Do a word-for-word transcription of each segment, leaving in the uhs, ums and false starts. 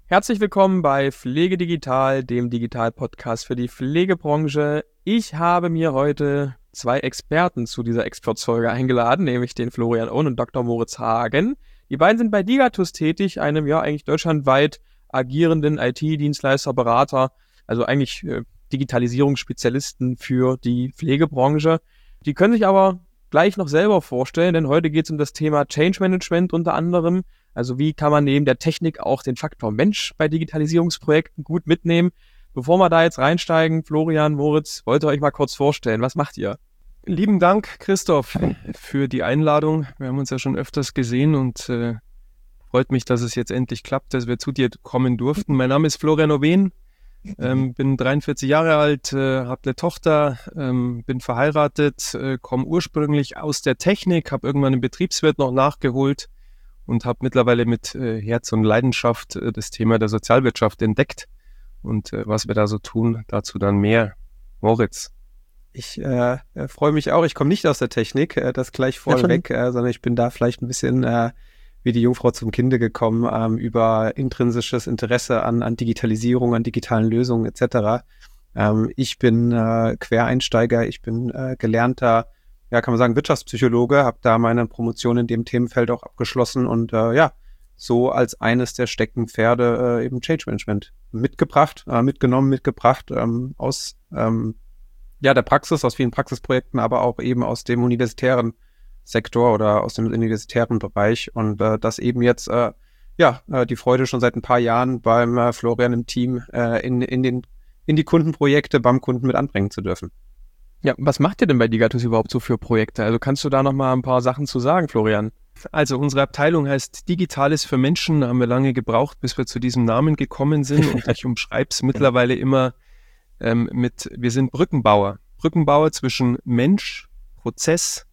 Herzlich willkommen bei Pflege Digital, dem Digital-Podcast für die Pflegebranche. Ich habe mir heute zwei Experten zu dieser Expertfolge eingeladen, nämlich den Florian Ohn und Doktor Moritz Hagen. Die beiden sind bei Digatus tätig, einem ja eigentlich deutschlandweit agierenden I T-Dienstleister, Berater, also eigentlich äh, Digitalisierungsspezialisten für die Pflegebranche. Die können sich aber gleich noch selber vorstellen, denn heute geht es um das Thema Change Management unter anderem. Also wie kann man neben der Technik auch den Faktor Mensch bei Digitalisierungsprojekten gut mitnehmen? Bevor wir da jetzt reinsteigen, Florian, Moritz, wollt ihr euch mal kurz vorstellen, was macht ihr? Lieben Dank, Christoph, für die Einladung. Wir haben uns ja schon öfters gesehen und äh, freut mich, dass es jetzt endlich klappt, dass wir zu dir kommen durften. Mein Name ist Florian Owen, ähm, bin dreiundvierzig Jahre alt, äh, habe eine Tochter, ähm, bin verheiratet, äh, komme ursprünglich aus der Technik, habe irgendwann einen Betriebswirt noch nachgeholt und habe mittlerweile mit äh, Herz und Leidenschaft äh, das Thema der Sozialwirtschaft entdeckt. Und äh, was wir da so tun, dazu dann mehr. Moritz. Ich äh, freue mich auch. Ich komme nicht aus der Technik, äh, das gleich vorweg, äh, sondern ich bin da vielleicht ein bisschen äh, wie die Jungfrau zum Kinde gekommen, ähm, über intrinsisches Interesse an, an Digitalisierung, an digitalen Lösungen et cetera. Ähm, ich bin äh, Quereinsteiger, ich bin äh, gelernter, ja, kann man sagen, Wirtschaftspsychologe, habe da meine Promotion in dem Themenfeld auch abgeschlossen und äh, ja, so als eines der Steckenpferde äh, eben Change Management mitgebracht, äh, mitgenommen, mitgebracht ähm, aus ähm, ja der Praxis, aus vielen Praxisprojekten, aber auch eben aus dem universitären Sektor oder aus dem universitären Bereich und äh, das eben jetzt äh, ja äh, die Freude schon seit ein paar Jahren beim äh, Florian im Team äh, in, in, den, in die Kundenprojekte beim Kunden mit anbringen zu dürfen. Ja, was macht ihr denn bei Digatus überhaupt so für Projekte? Also kannst du da noch mal ein paar Sachen zu sagen, Florian? Also unsere Abteilung heißt Digitales für Menschen. Da haben wir lange gebraucht, bis wir zu diesem Namen gekommen sind. Und ich umschreibe es mittlerweile immer ähm, mit, wir sind Brückenbauer. Brückenbauer zwischen Mensch, Prozess,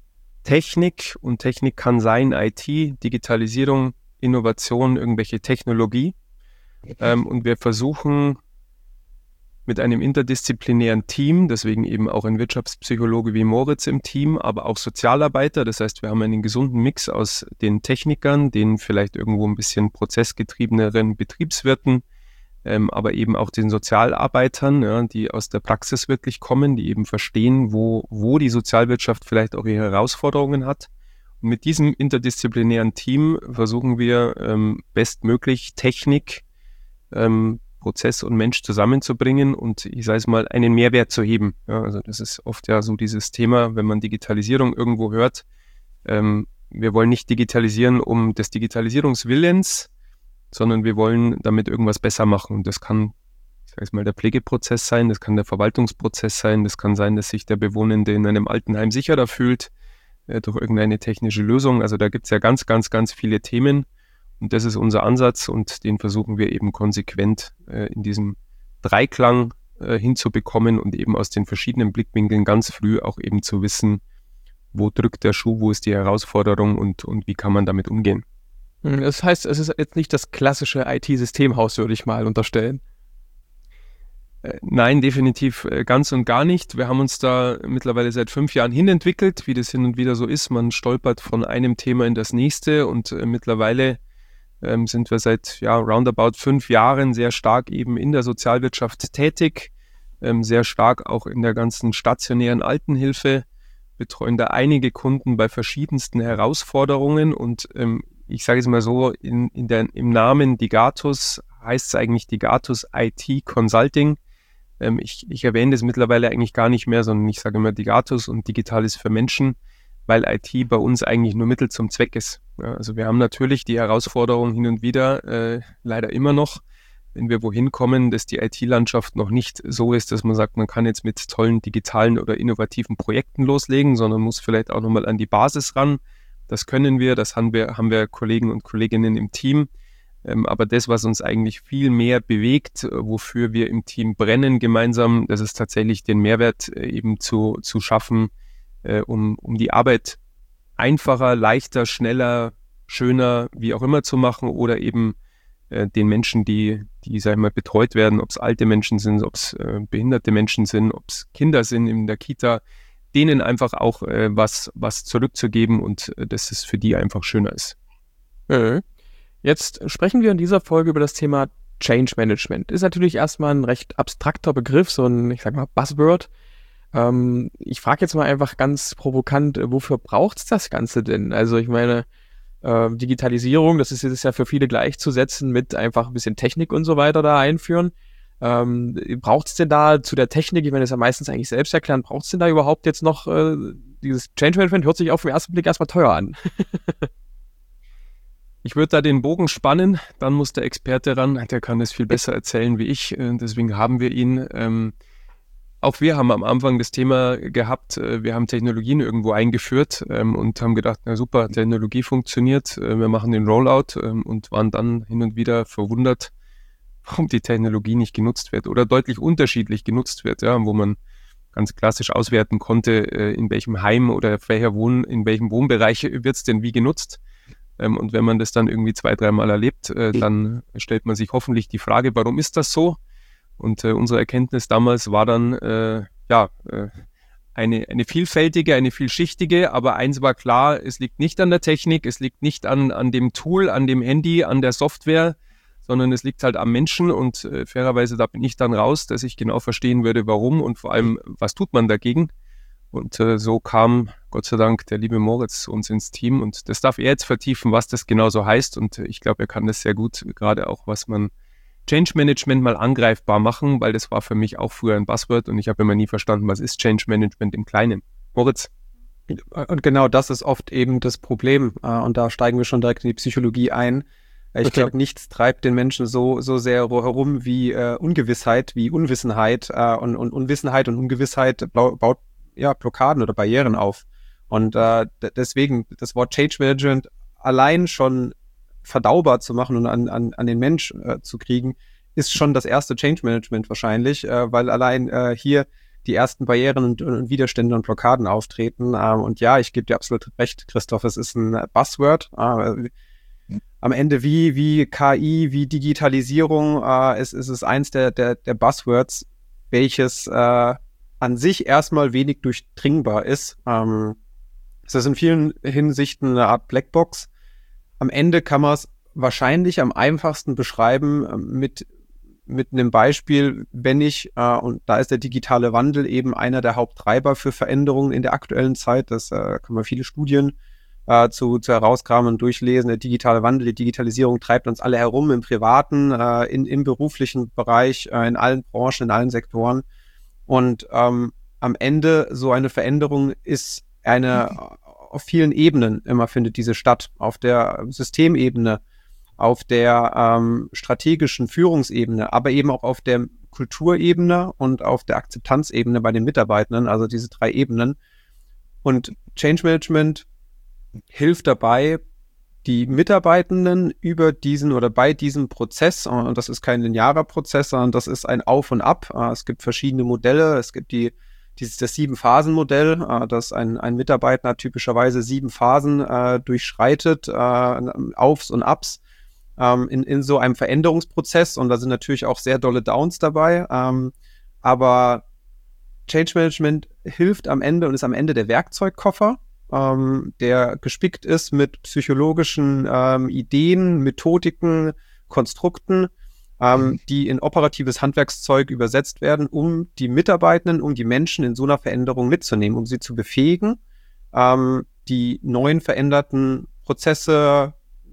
Technik. Und Technik kann sein I T, Digitalisierung, Innovation, irgendwelche Technologie. Ähm, und wir versuchen mit einem interdisziplinären Team, deswegen eben auch ein Wirtschaftspsychologe wie Moritz im Team, aber auch Sozialarbeiter. Das heißt, wir haben einen gesunden Mix aus den Technikern, den vielleicht irgendwo ein bisschen prozessgetriebeneren Betriebswirten, ähm, aber eben auch den Sozialarbeitern, ja, die aus der Praxis wirklich kommen, die eben verstehen, wo, wo die Sozialwirtschaft vielleicht auch ihre Herausforderungen hat. Und mit diesem interdisziplinären Team versuchen wir ähm, bestmöglich Technik, ähm, Prozess und Mensch zusammenzubringen und ich sage es mal, einen Mehrwert zu heben. Ja, also das ist oft ja so dieses Thema, wenn man Digitalisierung irgendwo hört. Ähm, wir wollen nicht digitalisieren um des Digitalisierungswillens, sondern wir wollen damit irgendwas besser machen. Und das kann, ich sage es mal, der Pflegeprozess sein, das kann der Verwaltungsprozess sein, das kann sein, dass sich der Bewohnende in einem Altenheim sicherer fühlt äh, durch irgendeine technische Lösung. Also da gibt es ja ganz, ganz, ganz viele Themen. Und das ist unser Ansatz und den versuchen wir eben konsequent äh, in diesem Dreiklang äh, hinzubekommen und eben aus den verschiedenen Blickwinkeln ganz früh auch eben zu wissen, wo drückt der Schuh, wo ist die Herausforderung und, und wie kann man damit umgehen. Das heißt, es ist jetzt nicht das klassische I T-Systemhaus, würde ich mal unterstellen. Äh, nein, definitiv äh, ganz und gar nicht. Wir haben uns da mittlerweile seit fünf Jahren hinentwickelt, wie das hin und wieder so ist. Man stolpert von einem Thema in das nächste und äh, mittlerweile Ähm, sind wir seit ja, roundabout fünf Jahren sehr stark eben in der Sozialwirtschaft tätig, ähm, sehr stark auch in der ganzen stationären Altenhilfe, betreuen da einige Kunden bei verschiedensten Herausforderungen und ähm, ich sage es mal so, in, in der, im Namen Digatus heißt es eigentlich Digatus I T Consulting. Ähm, ich, ich erwähne das mittlerweile eigentlich gar nicht mehr, sondern ich sage immer Digatus und Digitales für Menschen, weil I T bei uns eigentlich nur Mittel zum Zweck ist. Ja, also wir haben natürlich die Herausforderung hin und wieder, äh, leider immer noch, wenn wir wohin kommen, dass die I T-Landschaft noch nicht so ist, dass man sagt, man kann jetzt mit tollen digitalen oder innovativen Projekten loslegen, sondern muss vielleicht auch nochmal an die Basis ran. Das können wir, das haben wir, haben wir Kollegen und Kolleginnen im Team. Ähm, aber das, was uns eigentlich viel mehr bewegt, wofür wir im Team brennen gemeinsam, das ist tatsächlich den Mehrwert äh, eben zu, zu schaffen, äh, um, um die Arbeit einfacher, leichter, schneller, schöner, wie auch immer zu machen oder eben äh, den Menschen, die, die, sag ich mal, betreut werden, ob es alte Menschen sind, ob es äh, behinderte Menschen sind, ob es Kinder sind in der Kita, denen einfach auch äh, was, was zurückzugeben und äh, dass es für die einfach schöner ist. Mhm. Jetzt sprechen wir in dieser Folge über das Thema Change Management. Ist natürlich erstmal ein recht abstrakter Begriff, so ein, ich sag mal, Buzzword. Ähm, ich frage jetzt mal einfach ganz provokant, wofür braucht's das Ganze denn? Also ich meine, äh, Digitalisierung, das ist jetzt ja für viele gleichzusetzen mit einfach ein bisschen Technik und so weiter da einführen. Ähm, braucht's denn da zu der Technik, ich meine, das ist ja meistens eigentlich selbst erklären, braucht's denn da überhaupt jetzt noch äh, dieses Change Management? Hört sich auf den ersten Blick erstmal teuer an. Ich würde da den Bogen spannen, dann muss der Experte ran, der kann das viel besser erzählen wie ich, deswegen haben wir ihn. Ähm, auch wir haben am Anfang das Thema gehabt, wir haben Technologien irgendwo eingeführt ähm, und haben gedacht, na super, Technologie funktioniert, äh, wir machen den Rollout ähm, und waren dann hin und wieder verwundert, warum die Technologie nicht genutzt wird oder deutlich unterschiedlich genutzt wird, ja, wo man ganz klassisch auswerten konnte, äh, in welchem Heim oder welcher Wohn, in welchem Wohnbereich wird es denn wie genutzt. Ähm, und wenn man das dann irgendwie zwei, dreimal erlebt, äh, dann stellt man sich hoffentlich die Frage, warum ist das so? Und äh, unsere Erkenntnis damals war dann, äh, ja, äh, eine, eine vielfältige, eine vielschichtige, aber eins war klar, es liegt nicht an der Technik, es liegt nicht an, an dem Tool, an dem Handy, an der Software, sondern es liegt halt am Menschen und äh, fairerweise, da bin ich dann raus, dass ich genau verstehen würde, warum und vor allem, was tut man dagegen? Und äh, so kam, Gott sei Dank, der liebe Moritz zu uns ins Team und das darf er jetzt vertiefen, was das genau so heißt und äh, ich glaube, er kann das sehr gut, gerade auch, was man Change Management mal angreifbar machen, weil das war für mich auch früher ein Buzzword und ich habe immer nie verstanden, was ist Change Management im Kleinen. Moritz? Und genau das ist oft eben das Problem und da steigen wir schon direkt in die Psychologie ein. Ich glaube, nichts treibt den Menschen so so sehr herum wie äh, Ungewissheit, wie Unwissenheit äh, und, und Unwissenheit und Ungewissheit baut ja Blockaden oder Barrieren auf. Und äh, d- deswegen das Wort Change Management allein schon verdaubar zu machen und an an, an den Mensch äh, zu kriegen, ist schon das erste Change Management wahrscheinlich, äh, weil allein äh, hier die ersten Barrieren und, und Widerstände und Blockaden auftreten. Ähm, und ja, ich gebe dir absolut recht, Christoph, es ist ein Buzzword. Äh, Am Ende wie wie K I, wie Digitalisierung, äh, es, es ist eins der, der, der Buzzwords, welches äh, an sich erstmal wenig durchdringbar ist. Ähm, es ist in vielen Hinsichten eine Art Blackbox. Am Ende kann man es wahrscheinlich am einfachsten beschreiben äh, mit mit einem Beispiel, wenn ich, äh, und da ist der digitale Wandel eben einer der Haupttreiber für Veränderungen in der aktuellen Zeit, das äh, kann man viele Studien Äh, zu, zu herauskramen und durchlesen. Der digitale Wandel, die Digitalisierung treibt uns alle herum, im privaten, äh, in, im beruflichen Bereich, äh, in allen Branchen, in allen Sektoren. Und ähm, am Ende so eine Veränderung ist eine auf vielen Ebenen immer findet diese statt. Auf der Systemebene, auf der ähm, strategischen Führungsebene, aber eben auch auf der Kulturebene und auf der Akzeptanzebene bei den Mitarbeitenden, also diese drei Ebenen. Und Change Management hilft dabei, die Mitarbeitenden über diesen oder bei diesem Prozess, und das ist kein linearer Prozess, sondern das ist ein Auf und Ab. Es gibt verschiedene Modelle. Es gibt die, dieses, das Sieben-Phasen-Modell, das ein, ein Mitarbeiter typischerweise sieben Phasen äh, durchschreitet, äh, Aufs und Abs ähm, in, in so einem Veränderungsprozess. Und da sind natürlich auch sehr dolle Downs dabei. Ähm, aber Change Management hilft am Ende und ist am Ende der Werkzeugkoffer, Ähm, der gespickt ist mit psychologischen ähm, Ideen, Methodiken, Konstrukten, ähm, die in operatives Handwerkszeug übersetzt werden, um die Mitarbeitenden, um die Menschen in so einer Veränderung mitzunehmen, um sie zu befähigen, ähm, die neuen veränderten Prozesse,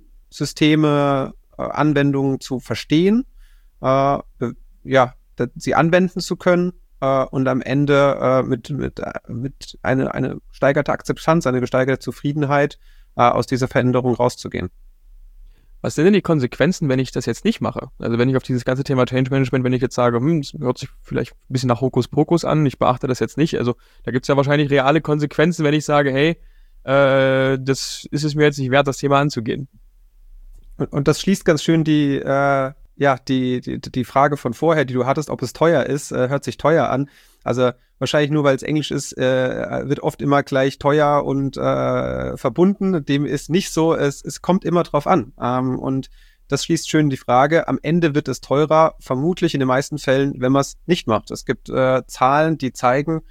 Systeme, äh, Anwendungen zu verstehen, äh, ja, sie anwenden zu können, und am Ende äh, mit mit mit eine eine gesteigerte Akzeptanz, eine gesteigerte Zufriedenheit äh, aus dieser Veränderung rauszugehen. Was sind denn die Konsequenzen, wenn ich das jetzt nicht mache? Also wenn ich auf dieses ganze Thema Change Management, wenn ich jetzt sage, hm, das hört sich vielleicht ein bisschen nach Hokuspokus an, ich beachte das jetzt nicht. Also da gibt es ja wahrscheinlich reale Konsequenzen, wenn ich sage, hey, äh, das ist es mir jetzt nicht wert, das Thema anzugehen. Und, und das schließt ganz schön die äh Ja, die, die, die Frage von vorher, die du hattest, ob es teuer ist, äh, hört sich teuer an. Also wahrscheinlich nur, weil es Englisch ist, äh, wird oft immer gleich teuer und äh, verbunden. Dem ist nicht so, es, es kommt immer drauf an. Ähm, und das schließt schön die Frage, am Ende wird es teurer, vermutlich in den meisten Fällen, wenn man es nicht macht. Es gibt äh, Zahlen, die zeigen,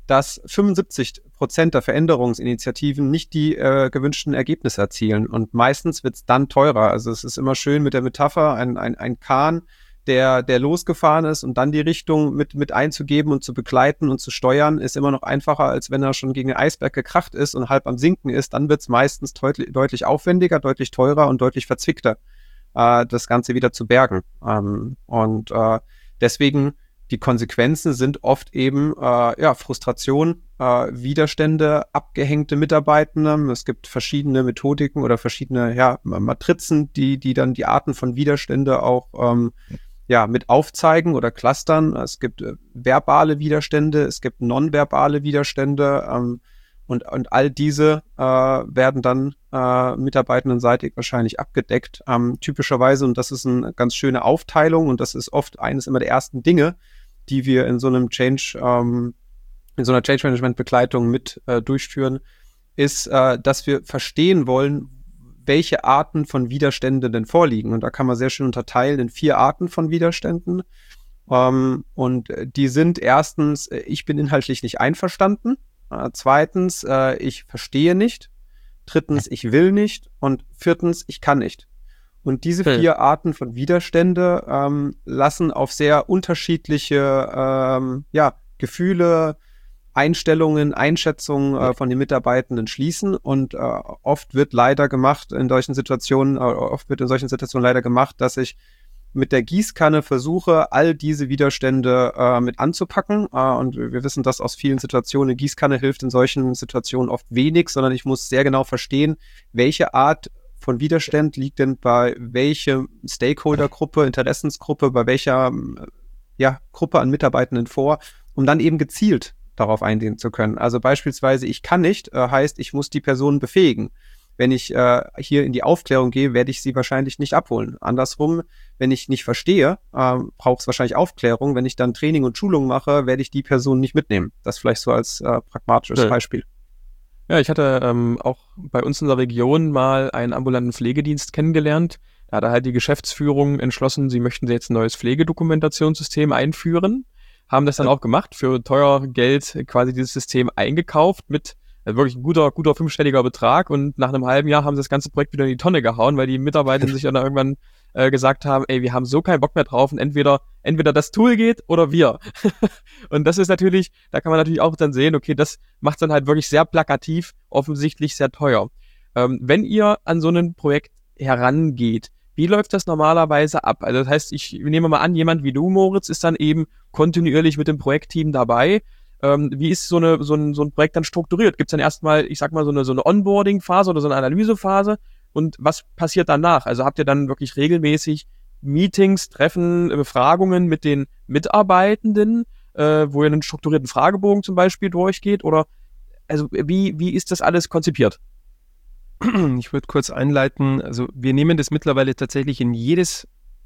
dass fünfundsiebzig Prozent der Veränderungsinitiativen nicht die äh, gewünschten Ergebnisse erzielen. Und meistens wird es dann teurer. Also es ist immer schön mit der Metapher, ein, ein, ein Kahn, der, der losgefahren ist und dann die Richtung mit, mit einzugeben und zu begleiten und zu steuern, ist immer noch einfacher, als wenn er schon gegen den Eisberg gekracht ist und halb am Sinken ist. Dann wird es meistens deutlich, deutlich aufwendiger, deutlich teurer und deutlich verzwickter, äh, das Ganze wieder zu bergen. Ähm, und äh, deswegen die Konsequenzen sind oft eben äh, ja, Frustration, äh, Widerstände, abgehängte Mitarbeitende. Es gibt verschiedene Methodiken oder verschiedene ja, Matrizen, die, die dann die Arten von Widerstände auch ähm, ja, mit aufzeigen oder clustern. Es gibt äh, verbale Widerstände, es gibt nonverbale Widerstände ähm, und, und all diese äh, werden dann äh, mitarbeitendenseitig wahrscheinlich abgedeckt. Ähm, typischerweise, und das ist eine ganz schöne Aufteilung und das ist oft eines immer der ersten Dinge, die wir in so einem Change, ähm, in so einer Change-Management-Begleitung mit äh, durchführen, ist, äh, dass wir verstehen wollen, welche Arten von Widerständen denn vorliegen. Und da kann man sehr schön unterteilen in vier Arten von Widerständen. Ähm, und die sind erstens, äh, ich bin inhaltlich nicht einverstanden. Äh, zweitens, äh, ich verstehe nicht. Drittens, ich will nicht. Und viertens, ich kann nicht. Und diese okay. vier Arten von Widerstände ähm, lassen auf sehr unterschiedliche ähm, ja, Gefühle, Einstellungen, Einschätzungen äh, von den Mitarbeitenden schließen. Und äh, oft wird leider gemacht in solchen Situationen, äh, oft wird in solchen Situationen leider gemacht, dass ich mit der Gießkanne versuche, all diese Widerstände äh, mit anzupacken. Äh, und wir wissen das aus vielen Situationen. Eine Gießkanne hilft in solchen Situationen oft wenig, sondern ich muss sehr genau verstehen, welche Art von Widerstand liegt denn bei welcher Stakeholder-Gruppe, Interessensgruppe, bei welcher ja, Gruppe an Mitarbeitenden vor, um dann eben gezielt darauf eingehen zu können. Also beispielsweise, ich kann nicht, äh, heißt, ich muss die Person befähigen. Wenn ich äh, hier in die Aufklärung gehe, werde ich sie wahrscheinlich nicht abholen. Andersrum, wenn ich nicht verstehe, äh, braucht es wahrscheinlich Aufklärung. Wenn ich dann Training und Schulung mache, werde ich die Person nicht mitnehmen. Das vielleicht so als äh, pragmatisches ja. Beispiel. Ja, ich hatte ähm, auch bei uns in der Region mal einen ambulanten Pflegedienst kennengelernt. Da hat halt die Geschäftsführung entschlossen, sie möchten jetzt ein neues Pflegedokumentationssystem einführen, haben das dann auch gemacht, für teuer Geld quasi dieses System eingekauft mit äh, wirklich ein guter, guter fünfstelliger Betrag und nach einem halben Jahr haben sie das ganze Projekt wieder in die Tonne gehauen, weil die Mitarbeiter sich dann irgendwann äh, gesagt haben, ey, wir haben so keinen Bock mehr drauf und entweder entweder das Tool geht oder wir. Und das ist natürlich, da kann man natürlich auch dann sehen, okay, das macht dann halt wirklich sehr plakativ, offensichtlich sehr teuer. Ähm, wenn ihr an so ein Projekt herangeht, wie läuft das normalerweise ab? Also das heißt, ich nehme mal an, jemand wie du, Moritz, ist dann eben kontinuierlich mit dem Projektteam dabei. Ähm, wie ist so, eine, so, ein, so ein Projekt dann strukturiert? Gibt es dann erstmal, ich sag mal, so eine, so eine Onboarding-Phase oder so eine Analysephase? Und was passiert danach? Also habt ihr dann wirklich regelmäßig Meetings, Treffen, Befragungen mit den Mitarbeitenden, äh, wo ihr einen strukturierten Fragebogen zum Beispiel durchgeht? Oder also wie, wie ist das alles konzipiert? Ich würde kurz einleiten, also wir nehmen das mittlerweile tatsächlich in jedes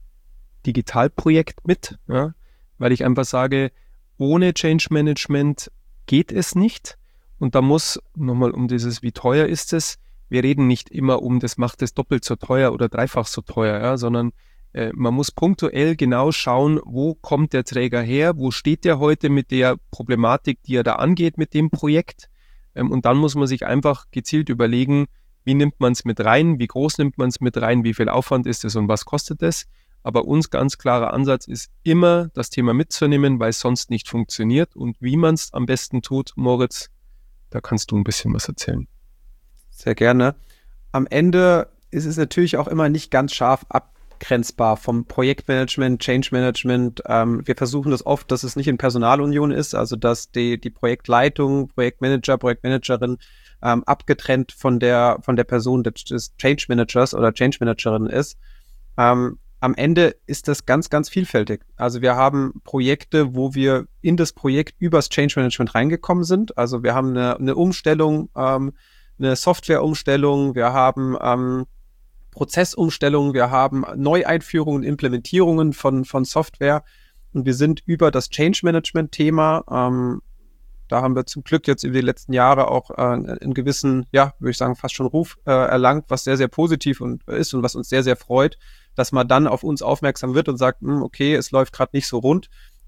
Digitalprojekt mit, ja, weil ich einfach sage, ohne Change Management geht es nicht. Und da muss, nochmal um dieses, wie teuer ist es, wir reden nicht immer um, das macht es doppelt so teuer oder dreifach so teuer, ja, sondern äh, man muss punktuell genau schauen, wo kommt der Träger her, wo steht der heute mit der Problematik, die er da angeht mit dem Projekt. Ähm, und dann muss man sich einfach gezielt überlegen, wie nimmt man es mit rein, wie groß nimmt man es mit rein, wie viel Aufwand ist es und was kostet es. Aber uns ganz klarer Ansatz ist immer, das Thema mitzunehmen, weil es sonst nicht funktioniert. Und wie man es am besten tut, Moritz, da kannst du ein bisschen was erzählen. Sehr gerne. Am Ende ist es natürlich auch immer nicht ganz scharf abgrenzbar vom Projektmanagement, Change Management. Ähm, wir versuchen das oft, dass es nicht in Personalunion ist, also dass die, die Projektleitung, Projektmanager, Projektmanagerin ähm, abgetrennt von der, von der Person des, des Change Managers oder Change Managerin ist. Ähm, am Ende ist das ganz, ganz vielfältig. Also wir haben Projekte, wo wir in das Projekt übers Change Management reingekommen sind. Also wir haben eine, eine Umstellung, ähm, eine Softwareumstellung, wir haben ähm, Prozessumstellungen, wir haben Neueinführungen, Implementierungen von, von Software und wir sind über das Change Management Thema, ähm, da haben wir zum Glück jetzt über die letzten Jahre auch äh, einen gewissen, ja, würde ich sagen, fast schon Ruf äh, erlangt, was sehr, sehr positiv und, ist und was uns sehr, sehr freut, dass man dann auf uns aufmerksam wird und sagt, okay, es läuft gerade nicht so rund.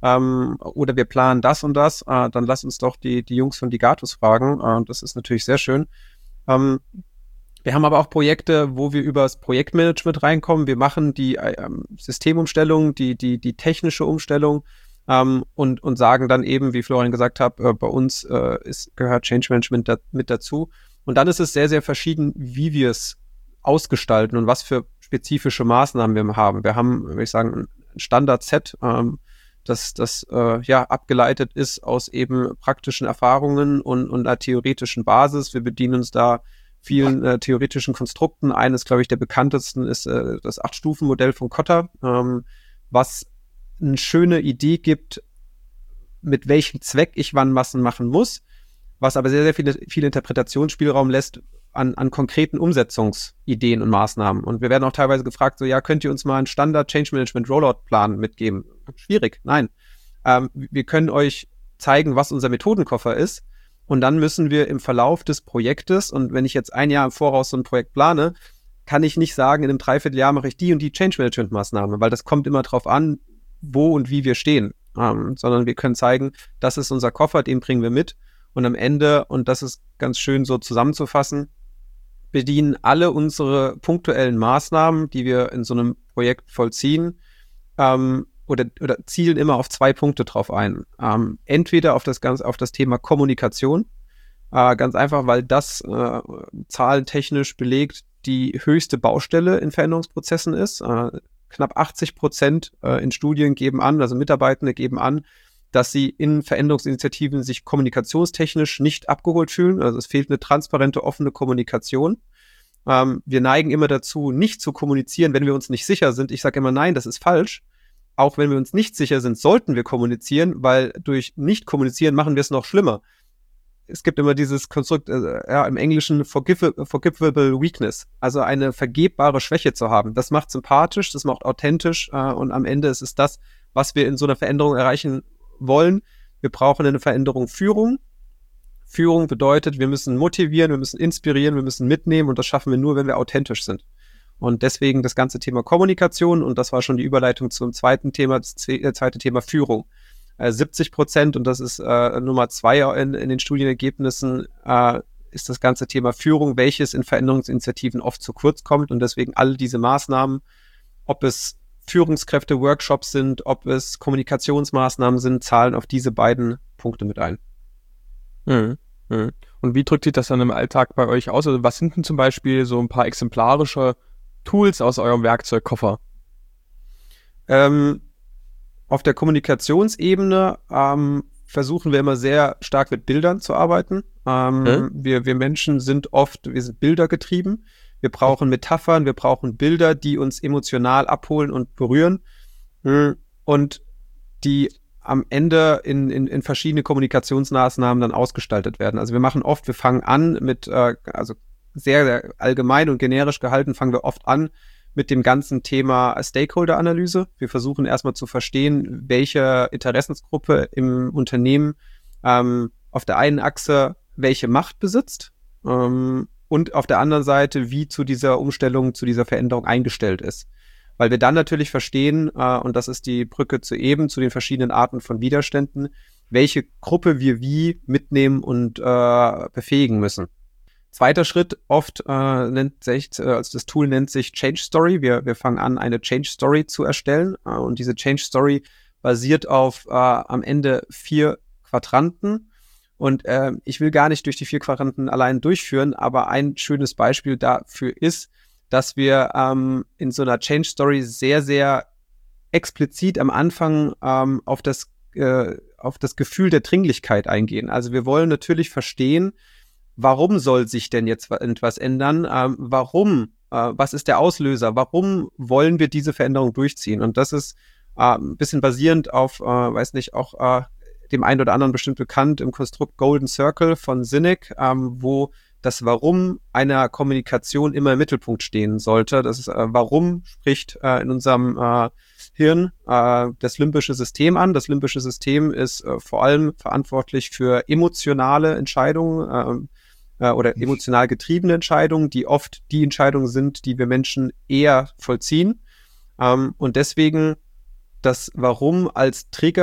ähm, oder wir planen das und das, äh, dann lass uns doch die, die Jungs von Digatus fragen. Äh, das ist natürlich sehr schön. Ähm, wir haben aber auch Projekte, wo wir über das Projektmanagement reinkommen. Wir machen die ähm, Systemumstellung, die, die, die technische Umstellung ähm, und, und sagen dann eben, wie Florian gesagt hat, äh, bei uns äh, ist, gehört Change Management da, mit dazu. Und dann ist es sehr, sehr verschieden, wie wir es ausgestalten und was für spezifische Maßnahmen wir haben. Wir haben, würde ich sagen, ein Standard-Set, ähm, das, das äh, ja abgeleitet ist aus eben praktischen Erfahrungen und, und einer theoretischen Basis. Wir bedienen uns da vielen äh, theoretischen Konstrukten. Eines, glaube ich, der bekanntesten ist äh, das Acht-Stufen-Modell von Kotter, ähm, was eine schöne Idee gibt, mit welchem Zweck ich wann Massen machen muss, was aber sehr, sehr viele, viel Interpretationsspielraum lässt an, an konkreten Umsetzungsideen und Maßnahmen. Und wir werden auch teilweise gefragt, so, ja, könnt ihr uns mal einen Standard-Change-Management-Rollout-Plan mitgeben? Schwierig, nein. Ähm, wir können euch zeigen, was unser Methodenkoffer ist. Und dann müssen wir im Verlauf des Projektes, und wenn ich jetzt ein Jahr im Voraus so ein Projekt plane, kann ich nicht sagen, in einem Dreivierteljahr mache ich die und die Change-Management-Maßnahme, weil das kommt immer drauf an, wo und wie wir stehen. Ähm, sondern wir können zeigen, das ist unser Koffer, den bringen wir mit. Und am Ende, und das ist ganz schön so zusammenzufassen, bedienen alle unsere punktuellen Maßnahmen, die wir in so einem Projekt vollziehen, ähm, oder, oder zielen immer auf zwei Punkte drauf ein. Ähm, entweder auf das ganze, auf das Thema Kommunikation, äh, ganz einfach, weil das äh, zahlentechnisch belegt die höchste Baustelle in Veränderungsprozessen ist. Äh, knapp achtzig Prozent äh, in Studien geben an, also Mitarbeitende geben an, dass sie in Veränderungsinitiativen sich kommunikationstechnisch nicht abgeholt fühlen. Also es fehlt eine transparente, offene Kommunikation. Ähm, wir neigen immer dazu, nicht zu kommunizieren, wenn wir uns nicht sicher sind. Ich sage immer, nein, das ist falsch. Auch wenn wir uns nicht sicher sind, sollten wir kommunizieren, weil durch Nicht-Kommunizieren machen wir es noch schlimmer. Es gibt immer dieses Konstrukt, äh, ja, im Englischen forgive, forgivable weakness, also eine vergebbare Schwäche zu haben. Das macht sympathisch, das macht authentisch äh, und am Ende ist es das, was wir in so einer Veränderung erreichen wollen. Wir brauchen eine Veränderung Führung. Führung bedeutet, wir müssen motivieren, wir müssen inspirieren, wir müssen mitnehmen und das schaffen wir nur, wenn wir authentisch sind. Und deswegen das ganze Thema Kommunikation, und das war schon die Überleitung zum zweiten Thema, das zweite Thema Führung. Äh, siebzig Prozent, und das ist äh, Nummer zwei in, in den Studienergebnissen, äh, ist das ganze Thema Führung, welches in Veränderungsinitiativen oft zu kurz kommt, und deswegen all diese Maßnahmen, ob es Führungskräfte-Workshops sind, ob es Kommunikationsmaßnahmen sind, zahlen auf diese beiden Punkte mit ein. Mhm. Mhm. Und wie drückt sich das dann im Alltag bei euch aus? Also was sind denn zum Beispiel so ein paar exemplarische Tools aus eurem Werkzeugkoffer? Ähm, auf der Kommunikationsebene ähm, versuchen wir immer sehr stark mit Bildern zu arbeiten. Ähm, hm? wir, wir Menschen sind oft, wir sind bildergetrieben. Wir brauchen Metaphern, wir brauchen Bilder, die uns emotional abholen und berühren und die am Ende in, in, in verschiedene Kommunikationsmaßnahmen dann ausgestaltet werden. Also wir machen oft, wir fangen an mit, äh, also sehr, sehr allgemein und generisch gehalten, fangen wir oft an mit dem ganzen Thema Stakeholder-Analyse. Wir versuchen erstmal zu verstehen, welche Interessensgruppe im Unternehmen ähm, auf der einen Achse welche Macht besitzt, ähm, und auf der anderen Seite, wie zu dieser Umstellung, zu dieser Veränderung eingestellt ist. Weil wir dann natürlich verstehen, äh, und das ist die Brücke zu eben, zu den verschiedenen Arten von Widerständen, welche Gruppe wir wie mitnehmen und äh, befähigen müssen. Zweiter Schritt, oft äh, nennt sich, äh, also das Tool nennt sich Change Story. Wir, wir fangen an, eine Change Story zu erstellen. Äh, und diese Change Story basiert auf äh, am Ende vier Quadranten. Und äh, ich will gar nicht durch die vier Quadranten allein durchführen, aber ein schönes Beispiel dafür ist, dass wir ähm, in so einer Change Story sehr, sehr explizit am Anfang ähm, auf das, äh, auf das Gefühl der Dringlichkeit eingehen. Also wir wollen natürlich verstehen, warum soll sich denn jetzt etwas ändern? Ähm, warum? Äh, was ist der Auslöser? Warum wollen wir diese Veränderung durchziehen? Und das ist äh, ein bisschen basierend auf, äh, weiß nicht, auch äh, dem einen oder anderen bestimmt bekannt, im Konstrukt Golden Circle von Sinek, ähm, wo das Warum einer Kommunikation immer im Mittelpunkt stehen sollte. Das ist, äh, Warum spricht äh, in unserem äh, Hirn äh, das limbische System an. Das limbische System ist äh, vor allem verantwortlich für emotionale Entscheidungen äh, äh, oder emotional getriebene Entscheidungen, die oft die Entscheidungen sind, die wir Menschen eher vollziehen. Ähm, und deswegen das Warum als Trigger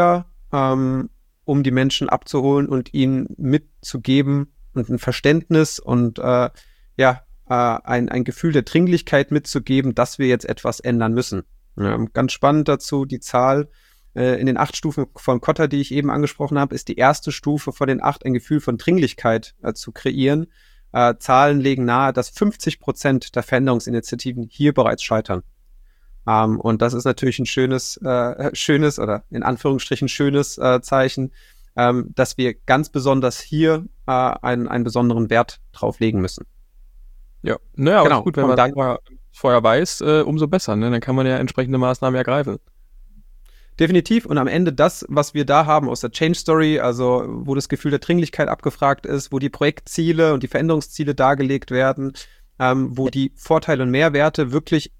ähm, um die Menschen abzuholen und ihnen mitzugeben und ein Verständnis und äh, ja, äh, ein, ein Gefühl der Dringlichkeit mitzugeben, dass wir jetzt etwas ändern müssen. Ja, ganz spannend dazu, die Zahl äh, in den acht Stufen von Kotter, die ich eben angesprochen habe, ist die erste Stufe von den acht, ein Gefühl von Dringlichkeit äh, zu kreieren. Äh, Zahlen legen nahe, dass fünfzig Prozent der Veränderungsinitiativen hier bereits scheitern. Um, und das ist natürlich ein schönes, äh, schönes oder in Anführungsstrichen schönes äh, Zeichen, ähm, dass wir ganz besonders hier äh, einen, einen besonderen Wert drauf legen müssen. Ja, naja, genau. Aber gut, wenn man dann vorher, vorher weiß, äh, umso besser, ne? Dann kann man ja entsprechende Maßnahmen ergreifen. Definitiv. Und am Ende das, was wir da haben aus der Change Story, also wo das Gefühl der Dringlichkeit abgefragt ist, wo die Projektziele und die Veränderungsziele dargelegt werden, ähm, wo die Vorteile und Mehrwerte wirklich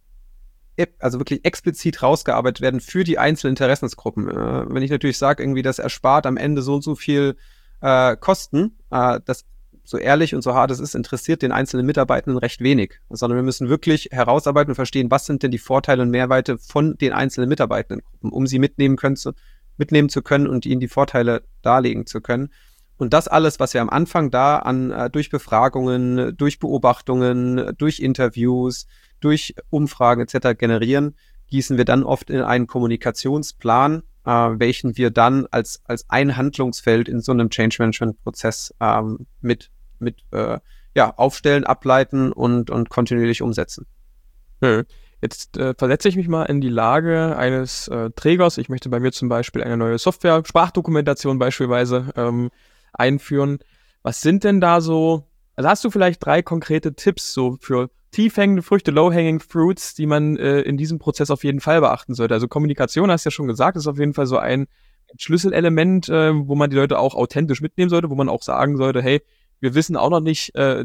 also wirklich explizit rausgearbeitet werden für die einzelnen Interessensgruppen. Äh, wenn ich natürlich sage, irgendwie, das erspart am Ende so und so viel äh, Kosten, äh, das so ehrlich und so hart es ist, interessiert den einzelnen Mitarbeitenden recht wenig, sondern wir müssen wirklich herausarbeiten und verstehen, was sind denn die Vorteile und Mehrwerte von den einzelnen Mitarbeitendengruppen, um sie mitnehmen können zu, mitnehmen zu können und ihnen die Vorteile darlegen zu können. Und das alles, was wir am Anfang da an äh, durch Befragungen, durch Beobachtungen, durch Interviews, durch Umfragen et cetera generieren, gießen wir dann oft in einen Kommunikationsplan, äh, welchen wir dann als als ein Handlungsfeld in so einem Change-Management-Prozess ähm, mit mit äh, ja aufstellen, ableiten und und kontinuierlich umsetzen. Hm. Jetzt äh, versetze ich mich mal in die Lage eines äh, Trägers. Ich möchte bei mir zum Beispiel eine neue Software, Sprachdokumentation beispielsweise ähm, einführen. Was sind denn da so, also hast du vielleicht drei konkrete Tipps so für tiefhängende Früchte, low-hanging fruits, die man äh, in diesem Prozess auf jeden Fall beachten sollte? Also Kommunikation, hast du ja schon gesagt, ist auf jeden Fall so ein Schlüsselelement, äh, wo man die Leute auch authentisch mitnehmen sollte, wo man auch sagen sollte, hey, wir wissen auch noch nicht äh,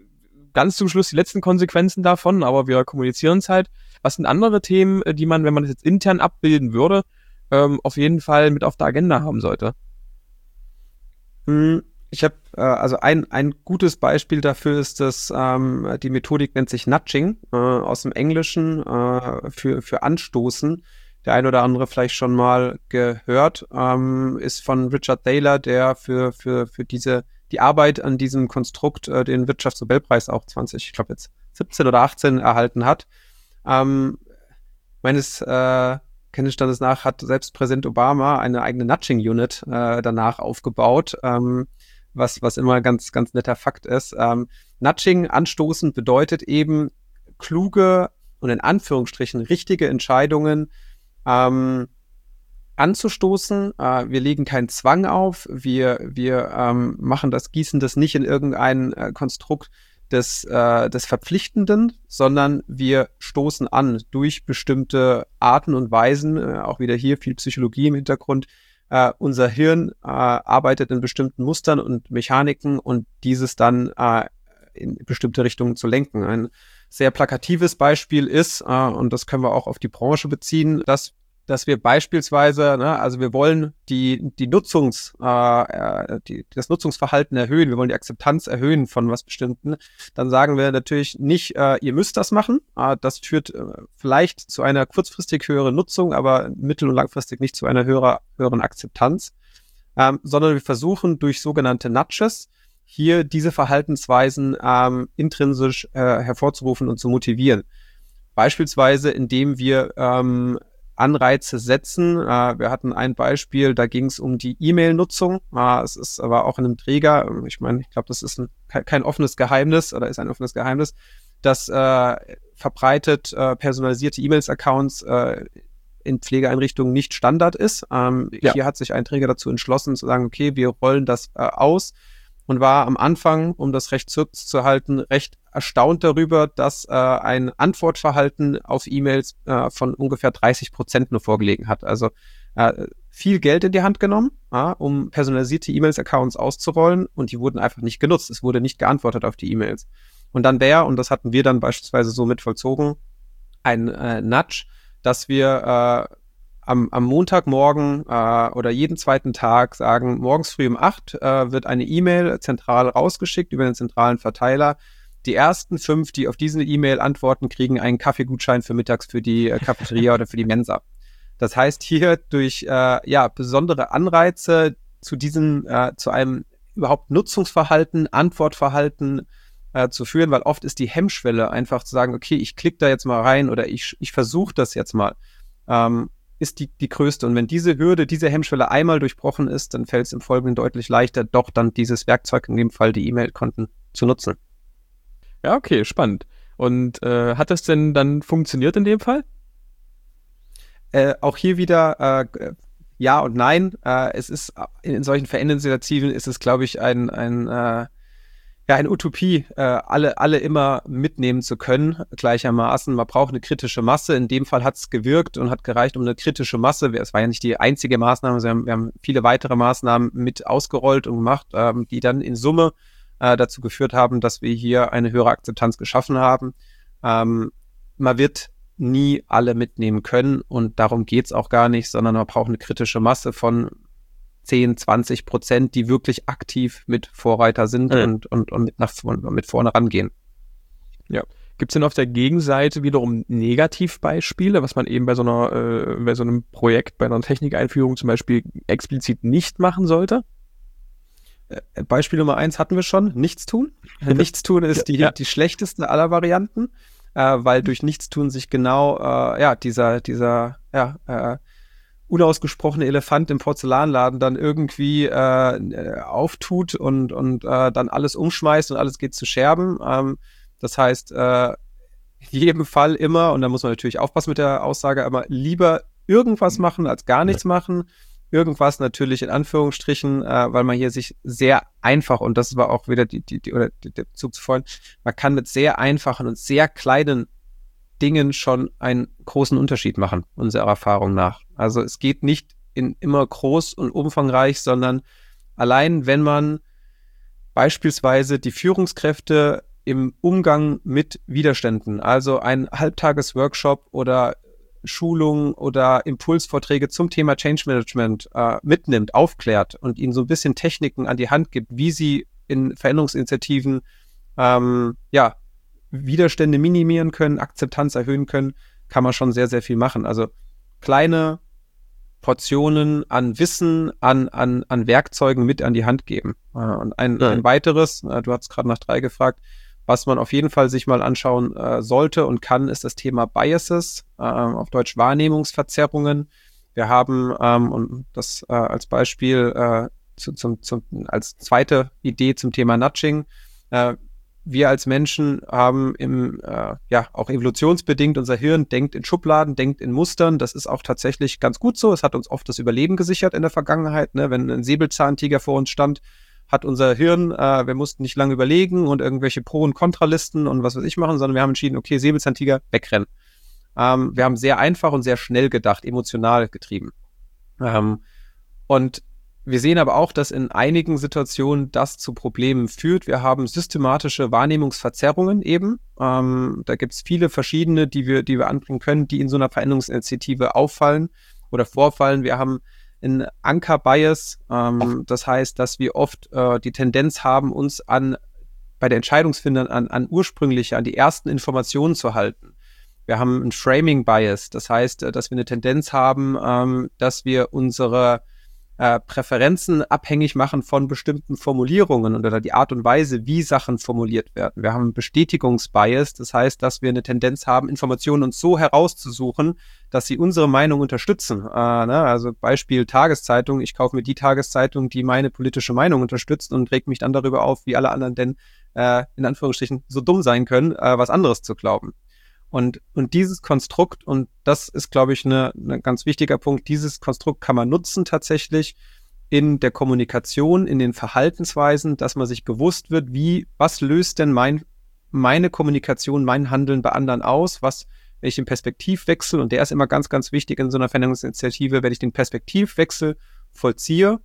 ganz zum Schluss die letzten Konsequenzen davon, aber wir kommunizieren es halt. Was sind andere Themen, die man, wenn man das jetzt intern abbilden würde, ähm, auf jeden Fall mit auf der Agenda haben sollte? Ich habe, äh, also ein, ein gutes Beispiel dafür ist, dass ähm, die Methodik nennt sich Nudging, äh, aus dem Englischen äh, für, für Anstoßen. Der ein oder andere vielleicht schon mal gehört, ähm, ist von Richard Thaler, der für, für, für diese, die Arbeit an diesem Konstrukt äh, den Wirtschaftsnobelpreis auch zwanzig, ich glaube jetzt siebzehn oder achtzehn erhalten hat. Ähm, meines äh, Kenntnisstandes nach hat selbst Präsident Obama eine eigene Nudging-Unit äh, danach aufgebaut, ähm, was, was immer ganz, ganz netter Fakt ist. Ähm, Nudging, anstoßen, bedeutet eben kluge und in Anführungsstrichen richtige Entscheidungen ähm, anzustoßen. Äh, wir legen keinen Zwang auf, wir, wir ähm, machen das, gießen das nicht in irgendein äh, Konstrukt des, äh, des Verpflichtenden, sondern wir stoßen an durch bestimmte Arten und Weisen, äh, auch wieder hier viel Psychologie im Hintergrund. Uh, unser Hirn uh, arbeitet in bestimmten Mustern und Mechaniken und dieses dann uh, in bestimmte Richtungen zu lenken. Ein sehr plakatives Beispiel ist, uh, und das können wir auch auf die Branche beziehen, dass dass wir beispielsweise, ne, also wir wollen die die Nutzungs äh, die, das Nutzungsverhalten erhöhen, wir wollen die Akzeptanz erhöhen von was Bestimmten, dann sagen wir natürlich nicht, äh, ihr müsst das machen, äh, das führt äh, vielleicht zu einer kurzfristig höheren Nutzung, aber mittel- und langfristig nicht zu einer höherer, höheren Akzeptanz, ähm, sondern wir versuchen durch sogenannte Nudges hier diese Verhaltensweisen ähm, intrinsisch äh, hervorzurufen und zu motivieren. Beispielsweise, indem wir ähm, Anreize setzen. Äh, wir hatten ein Beispiel, da ging es um die E-Mail-Nutzung. Äh, es ist aber auch in einem Träger, ich meine, ich glaube, das ist ein, kein offenes Geheimnis oder ist ein offenes Geheimnis, dass äh, verbreitet äh, personalisierte E-Mails-Accounts äh, in Pflegeeinrichtungen nicht Standard ist. Ähm, ja. Hier hat sich ein Träger dazu entschlossen zu sagen, okay, wir rollen das äh, aus und war am Anfang, um das recht kurz zu halten, recht erstaunt darüber, dass äh, ein Antwortverhalten auf E-Mails äh, von ungefähr dreißig Prozent nur vorgelegen hat. Also äh, viel Geld in die Hand genommen, äh, um personalisierte E-Mails-Accounts auszurollen und die wurden einfach nicht genutzt. Es wurde nicht geantwortet auf die E-Mails. Und dann wäre, und das hatten wir dann beispielsweise so mit vollzogen, ein äh, Nudge, dass wir äh, am, am Montagmorgen äh, oder jeden zweiten Tag sagen, morgens früh um acht äh, wird eine E-Mail zentral rausgeschickt über den zentralen Verteiler. Die ersten fünf, die auf diese E-Mail antworten, kriegen einen Kaffeegutschein für mittags für die äh, Cafeteria oder für die Mensa. Das heißt, hier durch äh, ja besondere Anreize zu diesem, äh, zu einem überhaupt Nutzungsverhalten, Antwortverhalten äh, zu führen, weil oft ist die Hemmschwelle einfach zu sagen, okay, ich klicke da jetzt mal rein oder ich, ich versuche das jetzt mal, ähm, ist die, die größte. Und wenn diese Hürde, diese Hemmschwelle einmal durchbrochen ist, dann fällt es im Folgenden deutlich leichter, doch dann dieses Werkzeug, in dem Fall die E-Mail-Konten, zu nutzen. Ja, okay, spannend. Und äh, hat das denn dann funktioniert in dem Fall? Äh, auch hier wieder äh, ja und nein. Äh, es ist in, in solchen Veränderungsinitiativen ist es, glaube ich, ein, ein äh, ja, eine Utopie, äh, alle, alle immer mitnehmen zu können, gleichermaßen. Man braucht eine kritische Masse. In dem Fall hat es gewirkt und hat gereicht um eine kritische Masse. Es war ja nicht die einzige Maßnahme, wir haben, wir haben viele weitere Maßnahmen mit ausgerollt und gemacht, ähm, die dann in Summe äh, dazu geführt haben, dass wir hier eine höhere Akzeptanz geschaffen haben. Ähm, man wird nie alle mitnehmen können und darum geht's auch gar nicht, sondern man braucht eine kritische Masse von zehn, zwanzig Prozent, die wirklich aktiv mit Vorreiter sind mhm. und, und, und mit, nach, mit vorne rangehen. Ja. Gibt es denn auf der Gegenseite wiederum Negativbeispiele, was man eben bei so einer, äh, bei so einem Projekt, bei einer Technikeinführung zum Beispiel explizit nicht machen sollte? Äh, Beispiel Nummer eins hatten wir schon, Nichtstun. Nichtstun ist die, ja. die schlechteste aller Varianten, äh, weil durch Nichtstun sich genau äh, ja dieser, dieser ja, äh, unausgesprochene Elefant im Porzellanladen dann irgendwie äh, auftut und, und äh, dann alles umschmeißt und alles geht zu Scherben. Ähm, das heißt, äh, in jedem Fall immer, und da muss man natürlich aufpassen mit der Aussage, aber lieber irgendwas machen als gar nichts machen. Irgendwas natürlich in Anführungsstrichen, äh, weil man hier sich sehr einfach, und das war auch wieder die, die, die oder der Bezug zu vorhin, man kann mit sehr einfachen und sehr kleinen Dingen schon einen großen Unterschied machen, unserer Erfahrung nach. Also es geht nicht in immer groß und umfangreich, sondern allein, wenn man beispielsweise die Führungskräfte im Umgang mit Widerständen, also ein Halbtages-Workshop oder Schulungen oder Impulsvorträge zum Thema Change Management äh, mitnimmt, aufklärt und ihnen so ein bisschen Techniken an die Hand gibt, wie sie in Veränderungsinitiativen ähm, ja, Widerstände minimieren können, Akzeptanz erhöhen können, kann man schon sehr, sehr viel machen. Also kleine Portionen an Wissen, an, an, an Werkzeugen mit an die Hand geben. Äh, und ein, ja. ein weiteres, äh, du hast gerade nach drei gefragt, was man auf jeden Fall sich mal anschauen äh, sollte und kann, ist das Thema Biases, äh, auf Deutsch Wahrnehmungsverzerrungen. Wir haben, ähm, und das äh, als Beispiel äh, zu, zum, zum, als zweite Idee zum Thema Nudging, äh, wir als Menschen haben im, äh, ja, auch evolutionsbedingt, unser Hirn denkt in Schubladen, denkt in Mustern. Das ist auch tatsächlich ganz gut so. Es hat uns oft das Überleben gesichert in der Vergangenheit. Ne? Wenn ein Säbelzahntiger vor uns stand, hat unser Hirn, äh, wir mussten nicht lange überlegen und irgendwelche Pro- und Kontralisten und was weiß ich machen, sondern wir haben entschieden, okay, Säbelzahntiger, wegrennen. Ähm, wir haben sehr einfach und sehr schnell gedacht, emotional getrieben. Ähm, und wir sehen aber auch, dass in einigen Situationen das zu Problemen führt. Wir haben systematische Wahrnehmungsverzerrungen eben. Ähm, da gibt es viele verschiedene, die wir, die wir anbringen können, die in so einer Veränderungsinitiative auffallen oder vorfallen. Wir haben einen Anker-Bias. Ähm, das heißt, dass wir oft äh, die Tendenz haben, uns an bei der Entscheidungsfindung an, an ursprüngliche, an die ersten Informationen zu halten. Wir haben einen Framing-Bias. Das heißt, dass wir eine Tendenz haben, ähm, dass wir unsere Äh, Präferenzen abhängig machen von bestimmten Formulierungen oder die Art und Weise, wie Sachen formuliert werden. Wir haben einen Bestätigungsbias, das heißt, dass wir eine Tendenz haben, Informationen uns so herauszusuchen, dass sie unsere Meinung unterstützen. Äh, ne? Also Beispiel Tageszeitung, ich kaufe mir die Tageszeitung, die meine politische Meinung unterstützt und reg mich dann darüber auf, wie alle anderen denn äh, in Anführungsstrichen so dumm sein können, äh, was anderes zu glauben. Und, und dieses Konstrukt, und das ist, glaube ich, ein ne, ganz wichtiger Punkt, dieses Konstrukt kann man nutzen tatsächlich in der Kommunikation, in den Verhaltensweisen, dass man sich bewusst wird, wie, was löst denn mein, meine Kommunikation, mein Handeln bei anderen aus, was, wenn ich den Perspektivwechsel, und der ist immer ganz, ganz wichtig in so einer Veränderungsinitiative, wenn ich den Perspektivwechsel vollziehe,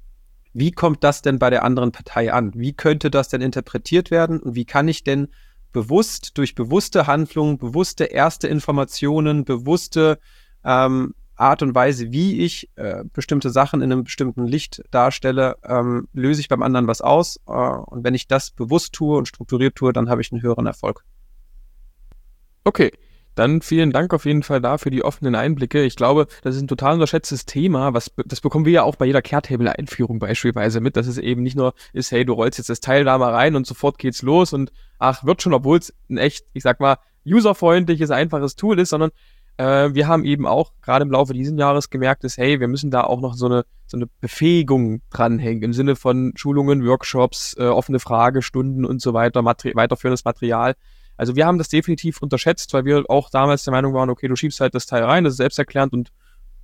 wie kommt das denn bei der anderen Partei an? Wie könnte das denn interpretiert werden und wie kann ich denn bewusst, durch bewusste Handlungen, bewusste erste Informationen, bewusste ähm, Art und Weise, wie ich äh, bestimmte Sachen in einem bestimmten Licht darstelle, ähm, löse ich beim anderen was aus. Äh, und wenn ich das bewusst tue und strukturiert tue, dann habe ich einen höheren Erfolg. Okay, Dann vielen Dank auf jeden Fall da für die offenen Einblicke. Ich glaube, das ist ein total unterschätztes Thema. Was, das bekommen wir ja auch bei jeder Care-Table-Einführung beispielsweise mit, dass es eben nicht nur ist, hey, du rollst jetzt das Teil da mal rein und sofort geht's los und ach, wird schon, obwohl es ein echt, ich sag mal, userfreundliches, einfaches Tool ist, sondern äh, wir haben eben auch gerade im Laufe dieses Jahres gemerkt, dass, hey, wir müssen da auch noch so eine, so eine Befähigung dranhängen im Sinne von Schulungen, Workshops, äh, offene Fragestunden und so weiter, Materi- weiterführendes Material. Also wir haben das definitiv unterschätzt, weil wir auch damals der Meinung waren, okay, du schiebst halt das Teil rein, das ist selbsterklärend und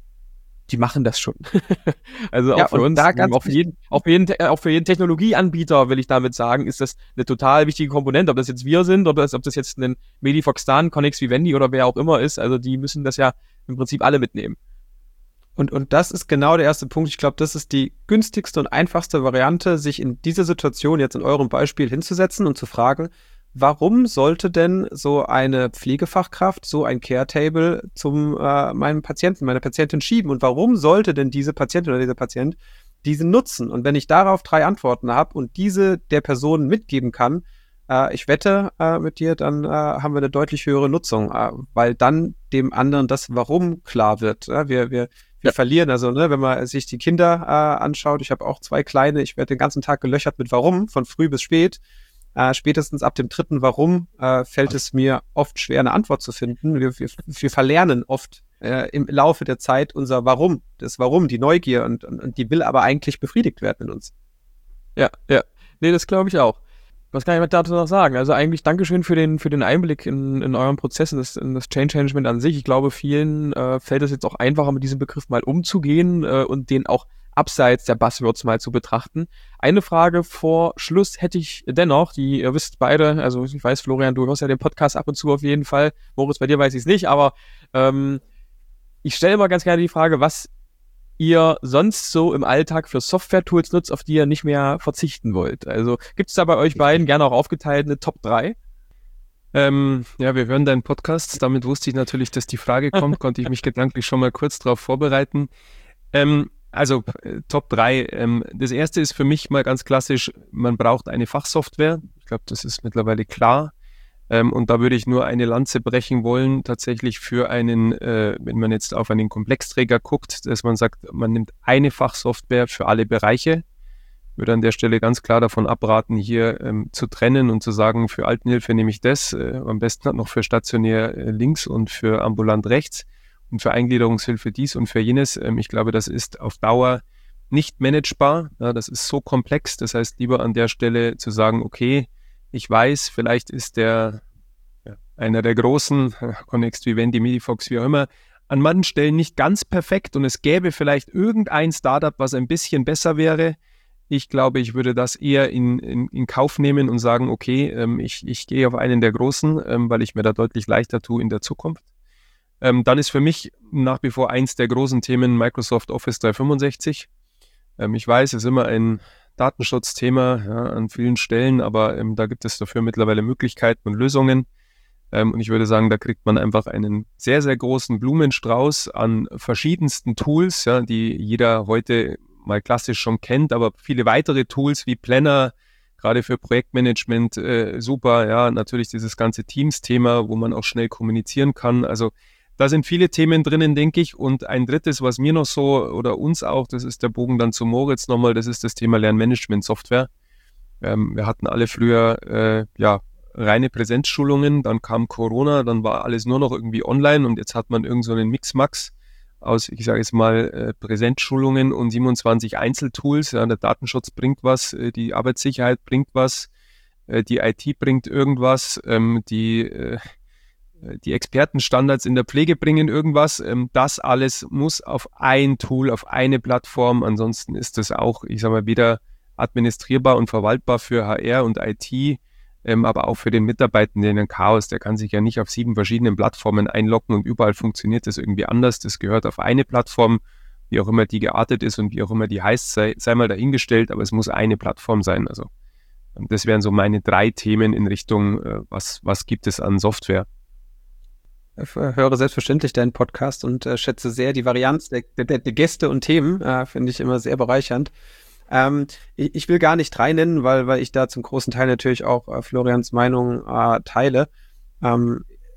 die machen das schon. Also auch Ja, für und uns, da ganz auch für jeden, auch für jeden, Te- auch für jeden Technologieanbieter, will ich damit sagen, ist das eine total wichtige Komponente, ob das jetzt wir sind oder ob das jetzt ein Medifox Dan, Connex Vivendi oder wer auch immer ist. Also die müssen das ja im Prinzip alle mitnehmen. Und, und das ist genau der erste Punkt. Ich glaube, das ist die günstigste und einfachste Variante, sich in diese Situation jetzt in eurem Beispiel hinzusetzen und zu fragen, warum sollte denn so eine Pflegefachkraft so ein Care-Table zum äh, meinem Patienten, meiner Patientin schieben? Und warum sollte denn diese Patientin oder dieser Patient diesen nutzen? Und wenn ich darauf drei Antworten habe und diese der Person mitgeben kann, äh, ich wette äh, mit dir, dann äh, haben wir eine deutlich höhere Nutzung, äh, weil dann dem anderen das Warum klar wird. Ja? Wir, wir, wir ja. verlieren, also ne, wenn man sich die Kinder äh, anschaut, ich habe auch zwei kleine, ich werde den ganzen Tag gelöchert mit Warum, von früh bis spät. Äh, spätestens ab dem dritten Warum äh, fällt es mir oft schwer, eine Antwort zu finden. Wir, wir, wir verlernen oft äh, im Laufe der Zeit unser Warum, das Warum, die Neugier und, und, und die will aber eigentlich befriedigt werden in uns. Ja, ja. Nee, das glaube ich auch. Was kann ich dazu noch sagen? Also eigentlich Dankeschön für den, für den Einblick in, in euren Prozess, in das, in das Change Management an sich. Ich glaube, vielen äh, fällt es jetzt auch einfacher, mit diesem Begriff mal umzugehen äh, und den auch abseits der Buzzwords mal zu betrachten. Eine Frage vor Schluss hätte ich dennoch, die ihr wisst beide, also ich weiß, Florian, du hörst ja den Podcast ab und zu auf jeden Fall. Moritz, bei dir weiß ich es nicht, aber ähm, ich stelle immer ganz gerne die Frage, was ihr sonst so im Alltag für Software-Tools nutzt, auf die ihr nicht mehr verzichten wollt. Also gibt es da bei euch beiden gerne auch aufgeteilt eine Top drei? Ähm, ja, wir hören deinen Podcast. Damit wusste ich natürlich, dass die Frage kommt, konnte ich mich gedanklich schon mal kurz darauf vorbereiten. Ähm, also äh, Top drei. Ähm, das erste ist für mich mal ganz klassisch, man braucht eine Fachsoftware. Ich glaube, das ist mittlerweile klar. Ähm, und da würde ich nur eine Lanze brechen wollen, tatsächlich für einen, äh, wenn man jetzt auf einen Komplexträger guckt, dass man sagt, man nimmt eine Fachsoftware für alle Bereiche. Ich würde an der Stelle ganz klar davon abraten, hier ähm, zu trennen und zu sagen, für Altenhilfe nehme ich das, äh, am besten noch für stationär äh, links und für ambulant rechts und für Eingliederungshilfe dies und für jenes. Ähm, ich glaube, das ist auf Dauer nicht managebar. Ja, das ist so komplex. Das heißt, lieber an der Stelle zu sagen, okay, ich weiß, vielleicht ist der ja, einer der großen, Connex Vivendi, Medifox, wie auch immer, an manchen Stellen nicht ganz perfekt und es gäbe vielleicht irgendein Startup, was ein bisschen besser wäre. Ich glaube, ich würde das eher in, in, in Kauf nehmen und sagen, okay, ähm, ich, ich gehe auf einen der großen, ähm, weil ich mir da deutlich leichter tue in der Zukunft. Ähm, dann ist für mich nach wie vor eins der großen Themen Microsoft Office dreihundertfünfundsechzig. Ähm, ich weiß, es ist immer ein Datenschutzthema ja, an vielen Stellen, aber ähm, da gibt es dafür mittlerweile Möglichkeiten und Lösungen. Ähm, und ich würde sagen, da kriegt man einfach einen sehr, sehr großen Blumenstrauß an verschiedensten Tools, ja, die jeder heute mal klassisch schon kennt, aber viele weitere Tools wie Planner, gerade für Projektmanagement, äh, super. Ja, natürlich dieses ganze Teams-Thema, wo man auch schnell kommunizieren kann. Also da sind viele Themen drinnen, denke ich. Und ein drittes, was mir noch so oder uns auch, das ist der Bogen dann zu Moritz nochmal, das ist das Thema Lernmanagement-Software. Ähm, wir hatten alle früher äh, ja reine Präsenzschulungen, dann kam Corona, dann war alles nur noch irgendwie online und jetzt hat man irgend so einen Mix-Max aus, ich sage jetzt mal, äh, Präsenzschulungen und siebenundzwanzig Einzeltools. Ja, der Datenschutz bringt was, äh, die Arbeitssicherheit bringt was, äh, die I T bringt irgendwas, ähm, die äh, die Expertenstandards in der Pflege bringen irgendwas. Ähm, das alles muss auf ein Tool, auf eine Plattform. Ansonsten ist das auch, ich sage mal, weder administrierbar und verwaltbar für H R und I T, ähm, aber auch für den Mitarbeitenden ein Chaos. Der kann sich ja nicht auf sieben verschiedenen Plattformen einloggen und überall funktioniert das irgendwie anders. Das gehört auf eine Plattform, wie auch immer die geartet ist und wie auch immer die heißt, sei, sei mal dahingestellt, aber es muss eine Plattform sein. Also das wären so meine drei Themen in Richtung, äh, was, was gibt es an Software. Ich höre selbstverständlich deinen Podcast und äh, schätze sehr die Varianz der, der, der Gäste und Themen, äh, finde ich immer sehr bereichernd. Ähm, ich, ich will gar nicht drei nennen, weil, weil ich da zum großen Teil natürlich auch äh, Florians Meinung äh, teile. Ähm,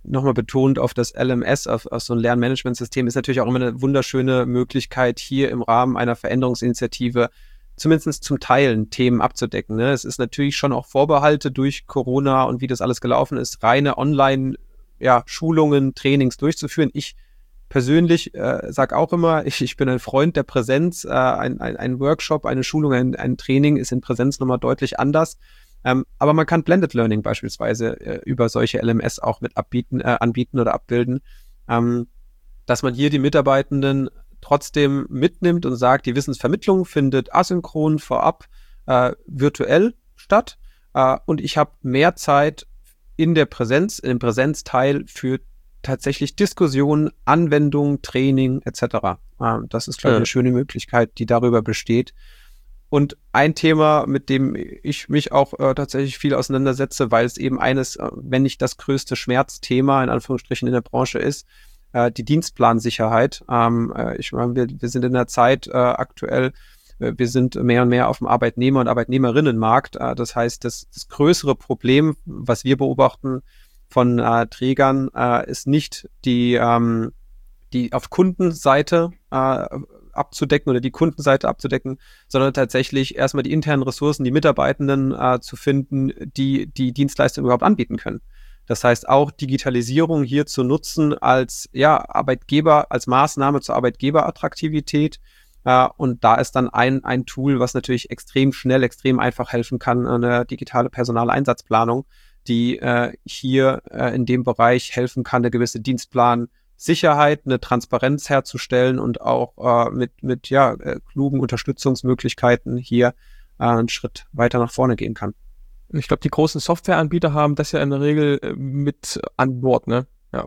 nochmal betont auf das L M S, auf, auf so ein Lernmanagementsystem, ist natürlich auch immer eine wunderschöne Möglichkeit, hier im Rahmen einer Veränderungsinitiative zumindest zum Teilen Themen abzudecken. Ne? Es ist natürlich schon auch Vorbehalte durch Corona und wie das alles gelaufen ist, reine Online- ja, Schulungen, Trainings durchzuführen. Ich persönlich äh, sage auch immer, ich, ich bin ein Freund der Präsenz. Äh, ein, ein, ein Workshop, eine Schulung, ein, ein Training ist in Präsenz nochmal deutlich anders. Ähm, aber man kann Blended Learning beispielsweise äh, über solche L M S auch mit abbieten, äh, anbieten oder abbilden, ähm, dass man hier die Mitarbeitenden trotzdem mitnimmt und sagt, die Wissensvermittlung findet asynchron vorab äh, virtuell statt äh, und ich habe mehr Zeit in der Präsenz, in dem Präsenzteil für tatsächlich Diskussionen, Anwendungen, Training et cetera. Äh, das ist, glaube ich, Ja. eine schöne Möglichkeit, die darüber besteht. Und ein Thema, mit dem ich mich auch äh, tatsächlich viel auseinandersetze, weil es eben eines, äh, wenn nicht das größte Schmerzthema in Anführungsstrichen in der Branche ist, äh, die Dienstplansicherheit. Ähm, äh, ich meine, wir, wir sind in der Zeit äh, aktuell, äh, wir sind mehr und mehr auf dem Arbeitnehmer- und Arbeitnehmerinnenmarkt. Äh, das heißt, das, das größere Problem, was wir beobachten von äh, Trägern, äh, ist nicht die, ähm, die auf Kundenseite äh, abzudecken oder die Kundenseite abzudecken, sondern tatsächlich erstmal die internen Ressourcen, die Mitarbeitenden äh, zu finden, die die Dienstleistung überhaupt anbieten können. Das heißt auch Digitalisierung hier zu nutzen als ja Arbeitgeber, als Maßnahme zur Arbeitgeberattraktivität. Äh, und da ist dann ein ein Tool, was natürlich extrem schnell, extrem einfach helfen kann, eine digitale Personaleinsatzplanung, die äh, hier äh, in dem Bereich helfen kann, eine gewisse Dienstplan Sicherheit, eine Transparenz herzustellen und auch äh, mit, mit ja, äh, klugen Unterstützungsmöglichkeiten hier äh, einen Schritt weiter nach vorne gehen kann. Ich glaube, die großen Softwareanbieter haben das ja in der Regel äh, mit an Bord, ne? Ja.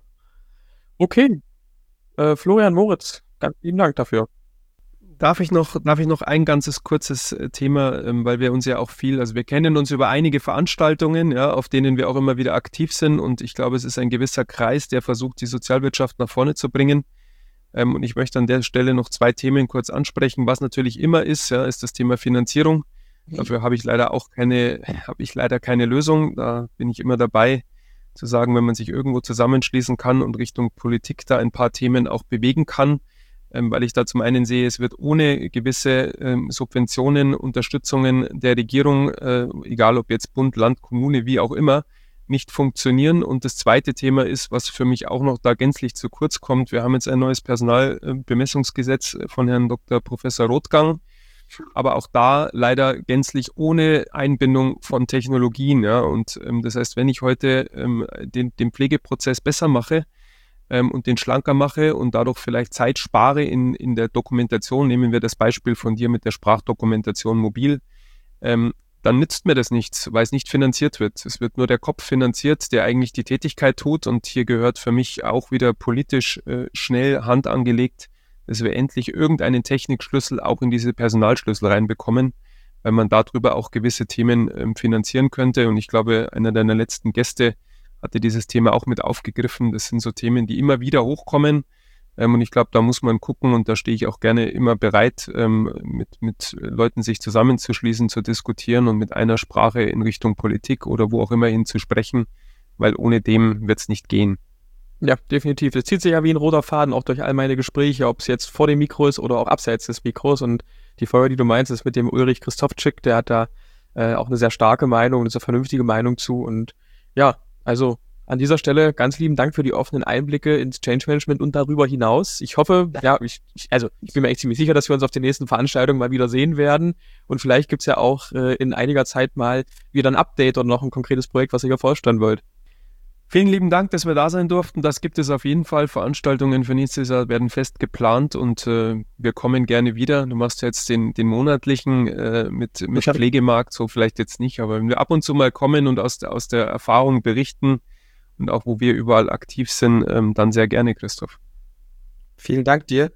Okay. Äh, Florian, Moritz, ganz lieben Dank dafür. Darf ich noch, darf ich noch ein ganzes kurzes äh, Thema, ähm, weil wir uns ja auch viel, also wir kennen uns über einige Veranstaltungen, ja, auf denen wir auch immer wieder aktiv sind und ich glaube, es ist ein gewisser Kreis, der versucht, die Sozialwirtschaft nach vorne zu bringen. Ähm, und ich möchte an der Stelle noch zwei Themen kurz ansprechen. Was natürlich immer ist, ja, ist das Thema Finanzierung. Dafür habe ich leider auch keine, habe ich leider keine Lösung. Da bin ich immer dabei, zu sagen, wenn man sich irgendwo zusammenschließen kann und Richtung Politik da ein paar Themen auch bewegen kann, ähm, weil ich da zum einen sehe, es wird ohne gewisse ähm, Subventionen, Unterstützungen der Regierung, äh, egal ob jetzt Bund, Land, Kommune, wie auch immer, nicht funktionieren. Und das zweite Thema ist, was für mich auch noch da gänzlich zu kurz kommt. Wir haben jetzt ein neues Personalbemessungsgesetz von Herrn Doktor Professor Rothgang, aber auch da leider gänzlich ohne Einbindung von Technologien. Ja. Und ähm, das heißt, wenn ich heute ähm, den, den Pflegeprozess besser mache ähm, und den schlanker mache und dadurch vielleicht Zeit spare in, in der Dokumentation, nehmen wir das Beispiel von dir mit der Sprachdokumentation mobil, ähm, dann nützt mir das nichts, weil es nicht finanziert wird. Es wird nur der Kopf finanziert, der eigentlich die Tätigkeit tut. Und hier gehört für mich auch wieder politisch äh, schnell Hand angelegt, dass wir endlich irgendeinen Technikschlüssel auch in diese Personalschlüssel reinbekommen, weil man darüber auch gewisse Themen ähm, finanzieren könnte. Und ich glaube, einer deiner letzten Gäste hatte dieses Thema auch mit aufgegriffen. Das sind so Themen, die immer wieder hochkommen. Ähm, und ich glaube, da muss man gucken und da stehe ich auch gerne immer bereit, ähm, mit, mit Leuten sich zusammenzuschließen, zu diskutieren und mit einer Sprache in Richtung Politik oder wo auch immer hin zu sprechen, weil ohne dem wird es nicht gehen. Ja, definitiv. Das zieht sich ja wie ein roter Faden auch durch all meine Gespräche, ob es jetzt vor dem Mikro ist oder auch abseits des Mikros. Und die Folge, die du meinst, ist mit dem Ulrich Christofczyk, der hat da äh, auch eine sehr starke Meinung, eine sehr vernünftige Meinung zu. Und ja, also an dieser Stelle ganz lieben Dank für die offenen Einblicke ins Change Management und darüber hinaus. Ich hoffe, ja, ich, ich, also ich bin mir echt ziemlich sicher, dass wir uns auf den nächsten Veranstaltungen mal wieder sehen werden. Und vielleicht gibt's ja auch äh, in einiger Zeit mal wieder ein Update oder noch ein konkretes Projekt, was ihr hier vorstellen wollt. Vielen lieben Dank, dass wir da sein durften. Das gibt es auf jeden Fall. Veranstaltungen für nächstes Jahr werden fest geplant und äh, wir kommen gerne wieder. Du machst jetzt den, den monatlichen äh, mit, mit Pflegemarkt, so vielleicht jetzt nicht, aber wenn wir ab und zu mal kommen und aus der, aus der Erfahrung berichten und auch wo wir überall aktiv sind, ähm, dann sehr gerne, Christoph. Vielen Dank dir.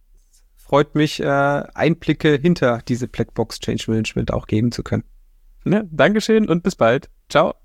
Freut mich, äh, Einblicke hinter diese Blackbox Change Management auch geben zu können. Ja, Dankeschön und bis bald. Ciao.